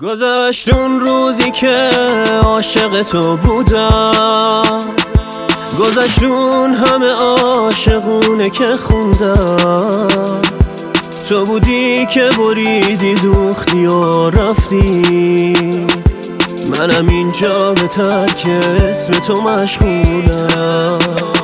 گذشت اون روزی که عاشق تو بودم، گذشت اون همه عاشقونه که خوندم. تو بودی که بریدی دوختی و رفتی، منم اینجا به ترک اسم تو مشغولم.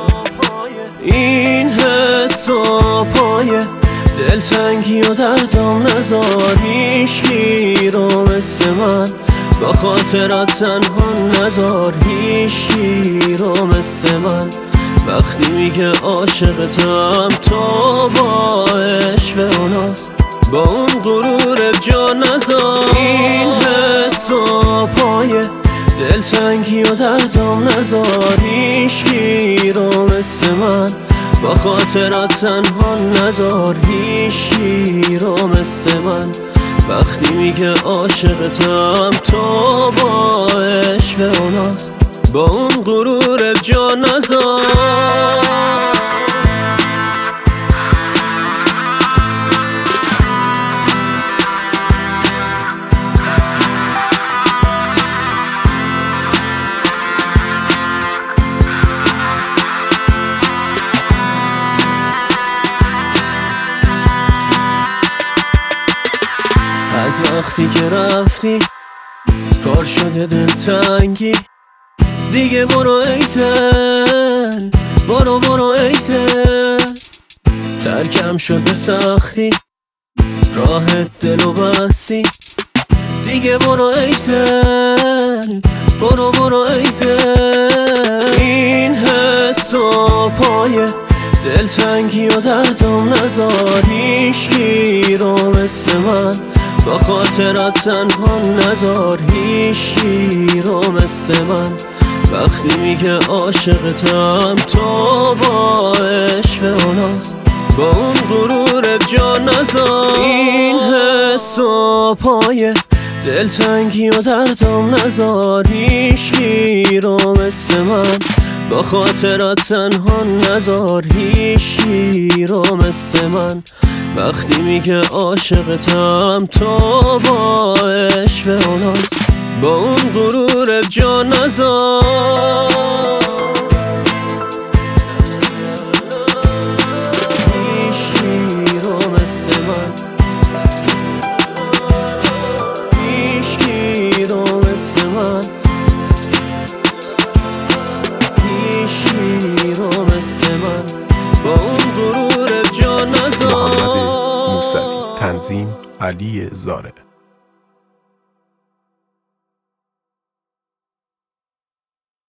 این حس و پای دلتنگی و دردم نذار هیچکی رو مثل من با خاطرت تنها نذار هیچکی رو مثل من. وقتی میگه عاشقتم تو با عشق و ناز با اون غرور جا نذار. این حس و پای دلتنگی و دردم نذار هیچکی رو مثل من با خاطرت تنها نذار هیچکی رو مثل من. وقتی میگه عاشقتم تو با عشق و ناز با اون غرور جا نذار. از وقتی که رفتی کار شده دلتنگی، دیگه برو ای دل برو ای دل. ترکم شد به سختی راحت دلو بستی، دیگه برو ای دل برو ای دل. این حس و پای دلتنگی و دردم نذار هیچکی رو مثل من با خاطرت تنها نذار هیچکی رو مثل من. وقتی میگه عاشقتم تو با عشق و ناز با اون غرور جا نذار. این حس و پای دلتنگی و دردم نذار هیچکی رو مثل من با خاطرت تنها نذار هیچکی رو مثل من. وقتی میگه عاشقتم تو با عشق و ناز با اون غرور جا نذار. هیچکی رو مثل من، هیچکی رو مثل من، هیچکی رو مثل من با اون غرور جا نذار. موسوی تنظیم علی زاره.